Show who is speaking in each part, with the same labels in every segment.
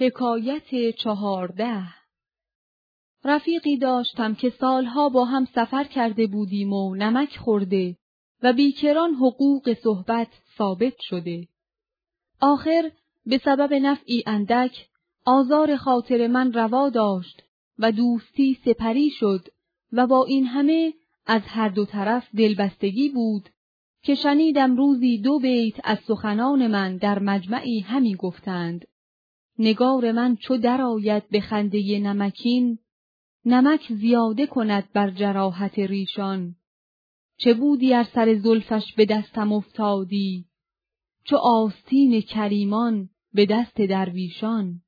Speaker 1: حکایت 14. رفیقی داشتم که سالها با هم سفر کرده بودیم و نمک خورده و بیکران حقوق صحبت ثابت شده. آخر به سبب نفعی اندک آزار خاطر من روا داشت و دوستی سپری شد و با این همه از هر دو طرف دلبستگی بود که شنیدم روزی 2 بیت از سخنان من در مجمعی همی گفتند: نگار من چو درآید به خنده نمکین، نمک زیاده کند بر جراحت ریشان. چه بودی ار سر زلفش به دستم افتادی، چو آستین کریمان به دست درویشان.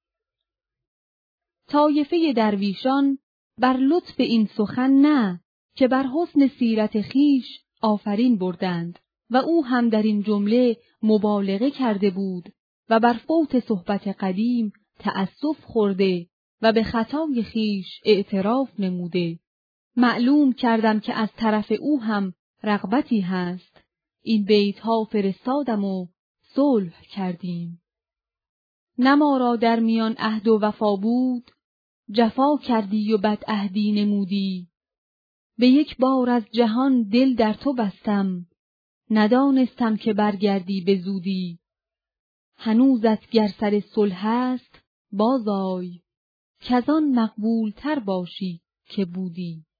Speaker 1: طایفه درویشان بر لطف این سخن نه، که بر حسن سیرت خویش آفرین بردند و او هم در این جمله مبالغه کرده بود و بر فوت صحبت قدیم تأسف خورده و به خطای خویش اعتراف نموده. معلوم کردم که از طرف او هم رغبتی هست. این بیتها فرستادم و صلح کردیم. نه ما را در میان عهد و وفا بود، جفا کردی و بدعهدی نمودی. به یک بار از جهان دل در تو بستم، ندانستم که برگردی به زودی. هنوزت گر سر صلح است بازآی، کزان مقبول تر باشی که بودی.